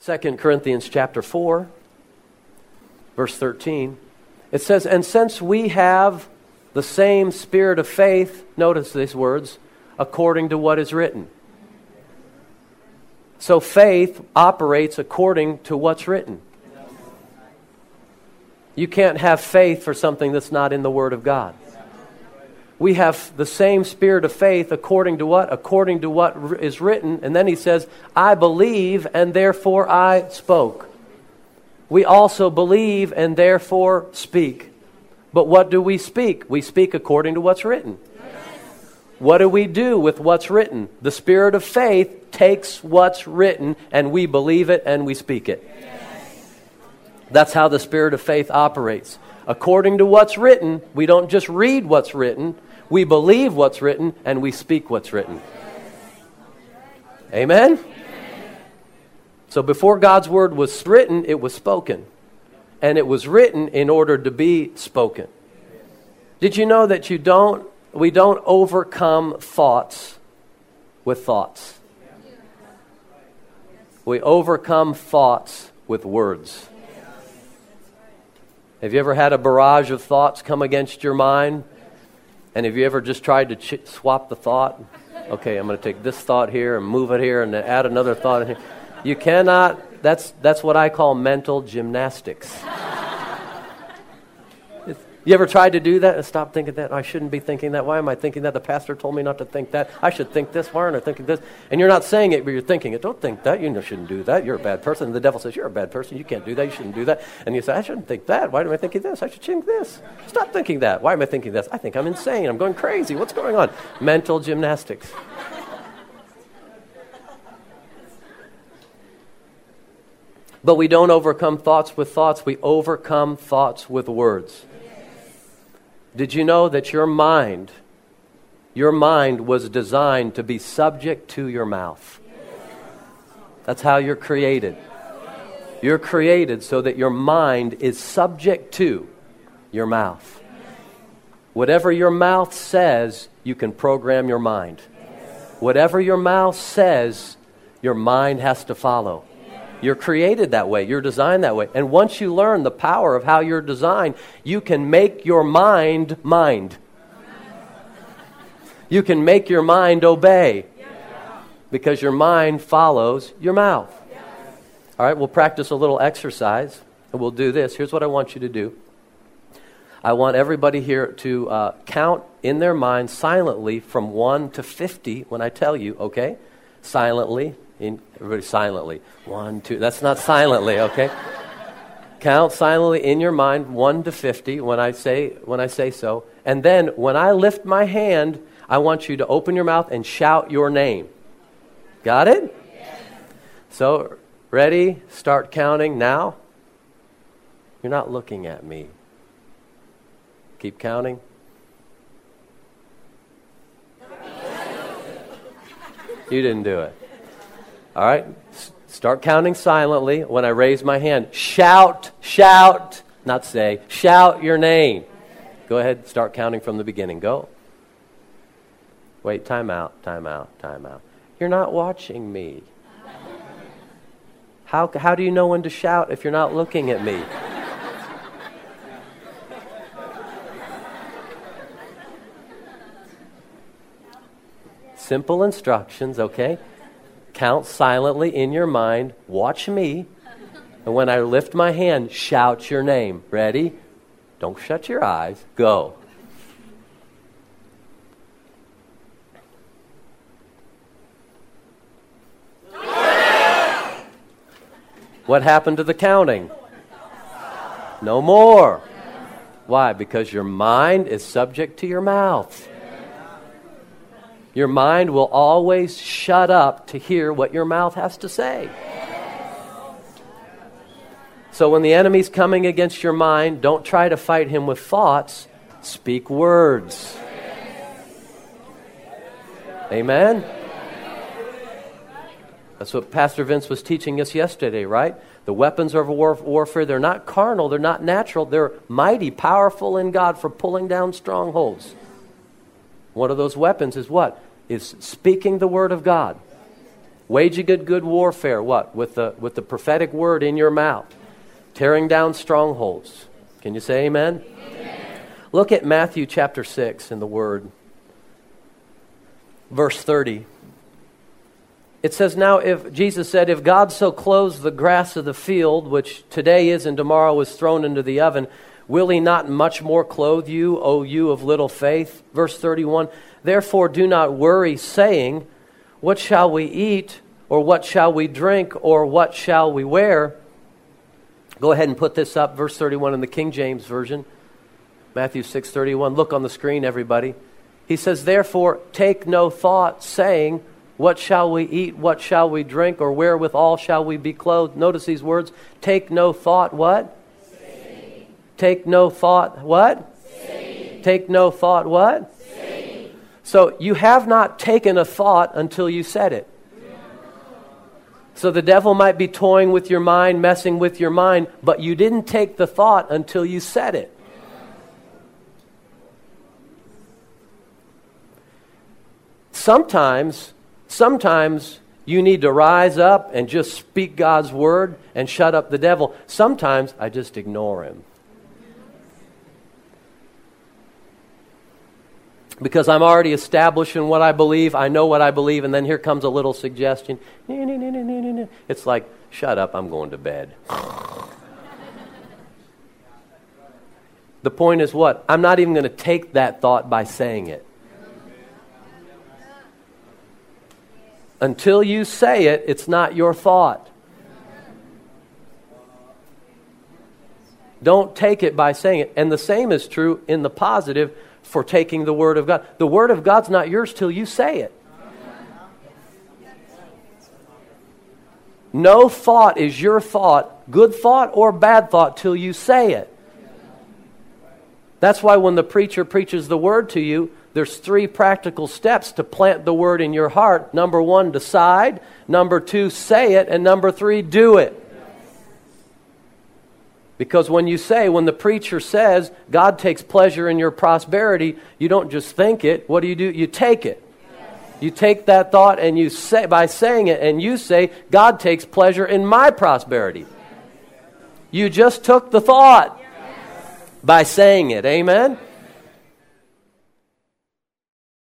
2 Corinthians chapter 4, verse 13. It says, and since we have the same spirit of faith, notice these words, according to what is written. So faith operates according to what's written. You can't have faith for something that's not in the Word of God. We have the same spirit of faith according to what? According to what is written. And then he says, I believe and therefore I spoke. We also believe and therefore speak. But what do we speak? We speak according to what's written. What do we do with what's written? The spirit of faith takes what's written and we believe it and we speak it. That's how the spirit of faith operates. According to what's written, we don't just read what's written, we believe what's written and we speak what's written. Amen? So before God's word was written, it was spoken. And it was written in order to be spoken. Did you know that we don't overcome thoughts with thoughts? We overcome thoughts with words. Have you ever had a barrage of thoughts come against your mind? And have you ever just tried to swap the thought? Okay, I'm going to take this thought here and move it here and then add another thought in here. You cannot, that's what I call mental gymnastics. You ever tried to do that? Stop thinking that. I shouldn't be thinking that. Why am I thinking that? The pastor told me not to think that. I should think this. Why aren't I thinking this? And you're not saying it, but you're thinking it. Don't think that. You shouldn't do that. You're a bad person. And the devil says, you're a bad person. You can't do that. You shouldn't do that. And you say, I shouldn't think that. Why am I thinking this? I should think this. Stop thinking that. Why am I thinking this? I think I'm insane. I'm going crazy. What's going on? Mental gymnastics. But we don't overcome thoughts with thoughts. We overcome thoughts with words. Did you know that your mind was designed to be subject to your mouth? That's how you're created. You're created so that your mind is subject to your mouth. Whatever your mouth says, you can program your mind. Whatever your mouth says, your mind has to follow. You're created that way. You're designed that way. And once you learn the power of how you're designed, you can make your mind mind. You can make your mind obey. Because your mind follows your mouth. All right, we'll practice a little exercise. And we'll do this. Here's what I want you to do. I want everybody here to count in their mind silently from 1 to 50 when I tell you, okay? Silently. Everybody silently. 1, 2. That's not silently, okay? Count silently in your mind 1 to 50 when I say so. And then when I lift my hand, I want you to open your mouth and shout your name. Got it? Yes. So, ready? Start counting now. You're not looking at me. Keep counting. You didn't do it. All right, start counting silently. When I raise my hand, shout, not say, shout your name. Go ahead, start counting from the beginning. Go. Wait, time out. You're not watching me. How do you know when to shout if you're not looking at me? Simple instructions, okay? Count silently in your mind. Watch me. And when I lift my hand, shout your name. Ready? Don't shut your eyes. Go. What happened to the counting? No more. Why? Because your mind is subject to your mouth. Your mind will always shut up to hear what your mouth has to say. So when the enemy's coming against your mind, don't try to fight him with thoughts. Speak words. Amen? That's what Pastor Vince was teaching us yesterday, right? The weapons of warfare, they're not carnal, they're not natural. They're mighty, powerful in God for pulling down strongholds. One of those weapons is what? Is speaking the word of God. Waging a good warfare, what? With the prophetic word in your mouth. Tearing down strongholds. Can you say amen? Amen. Look at Matthew chapter 6 in the Word. Verse 30. It says, now if Jesus said, if God so clothes the grass of the field, which today is and tomorrow is thrown into the oven, will he not much more clothe you, O you of little faith? Verse 31, therefore do not worry, saying, what shall we eat, or what shall we drink, or what shall we wear? Go ahead and put this up, verse 31 in the King James Version. Matthew 6:31. Look on the screen, everybody. He says, therefore take no thought, saying, what shall we eat, what shall we drink, or wherewithal shall we be clothed? Notice these words. Take no thought, what? Saying. Take no thought, what? Saying. Take no thought, what? Saying. So you have not taken a thought until you said it. So the devil might be toying with your mind, messing with your mind, but you didn't take the thought until you said it. Sometimes you need to rise up and just speak God's word and shut up the devil. Sometimes I just ignore him. Because I'm already established in what I believe. I know what I believe, and then here comes a little suggestion. It's like, shut up, I'm going to bed. The point is what? I'm not even going to take that thought by saying it. Until you say it, it's not your thought. Don't take it by saying it. And the same is true in the positive for taking the Word of God. The Word of God's not yours till you say it. No thought is your thought, good thought or bad thought, till you say it. That's why when the preacher preaches the Word to you, there's 3 practical steps to plant the Word in your heart. Number 1, decide. Number 2, say it. And number 3, do it. Because when the preacher says God takes pleasure in your prosperity, you don't just think it. What do? You take it. Yes. You take that thought and you say, by saying it, and you say, God takes pleasure in my prosperity. Yes. You just took the thought by saying it. Amen?